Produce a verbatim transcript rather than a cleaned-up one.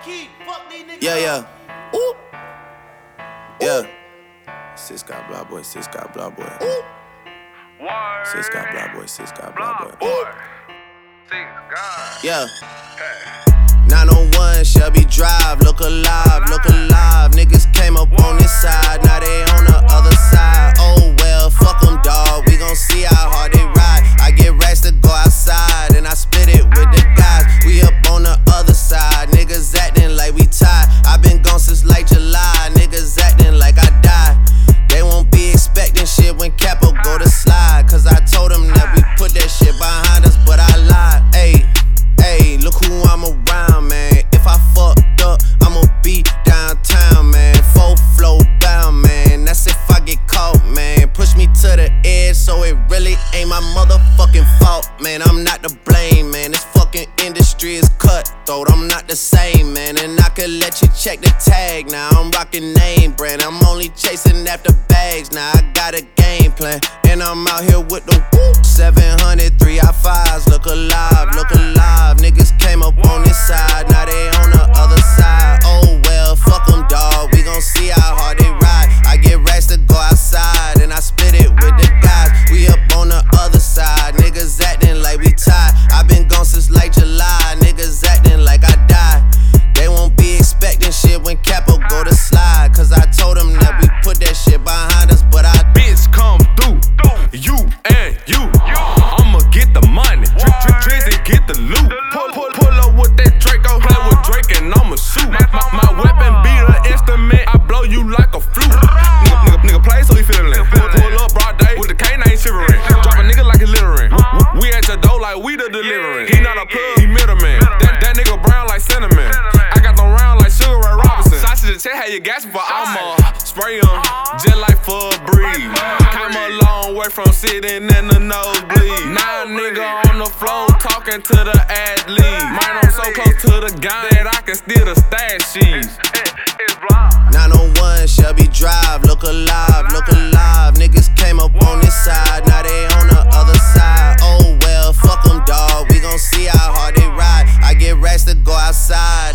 Yeah, yeah. Ooh. Yeah. Sis got blah boy, sis got blah boy. Ooh. Sis got blah boy, sis got blah boy. Ooh. Yeah. nine oh one Shelby Drive, look alive, look alive. Niggas came up on this side, now they on the other side. Oh well, fuck them, dawg. We gon' see how hard they ride. I get racks to go outside, and I split it with the guys. We up on the other side, niggas acting like we tied. I been gone since like July, niggas acting like I died. They won't be expecting shit when Capo go to slide, cause I told them that we put that shit behind us, but I lied. Ayy, ayy, look who I'm around, man. If I fucked up, I'ma be downtown, man. Full flow bound, man. That's if I get caught, man. Push me to the edge, so it really ain't my motherfucking fault, man. I'm not to blame, man. This fucking industry is cutthroat. I'm not the same, man. And I could let you check the tag. Now I'm rocking name brand. I'm only chasing after bags. Now I got a game plan, and I'm out here with the whoop. seven hundred, three I fives. Look alive, look alive. Niggas came up on this side, now they on the other side. Oh well, fuck them, dawg. We gon' see how hard they ride. I get racks to go outside, and I split it with the guys. We up on the other side, niggas acting like we tied. I been gone since like July, niggas acting like I died. They won't be expecting shit when Capo go to slide, cause I told them that we put that shit behind us, but I bitch come through, you and you. I'ma get the money, Drizzy get the loot. Pull, pull, pull up with that Draco, play with Drake and I'ma shoot. My, my weapon be the instrument, I blow you like a flute. Nigga, nigga, nigga play so he feelin'. Pull, pull up broad day with the canine shivering. Drop a nigga like he littering. We at your door like we the delivering. He not a plug, he middleman. That, that nigga brown like cinnamon. I got them round like Sugar Ray Robinson. Sausage and check how you gas for I'ma spray em, just like for a breeze. Came a long way from sitting in the nosebleed. Now a nigga on the floor talking to the athlete. Mine I'm so close to the gun that I can steal the stash sheets. nine oh one Shelby Drive, look alive, look alive. Niggas came up on this side, now they on the other side. Oh well, fuck them, dawg. We gon' see how hard they ride. I get racks to go outside,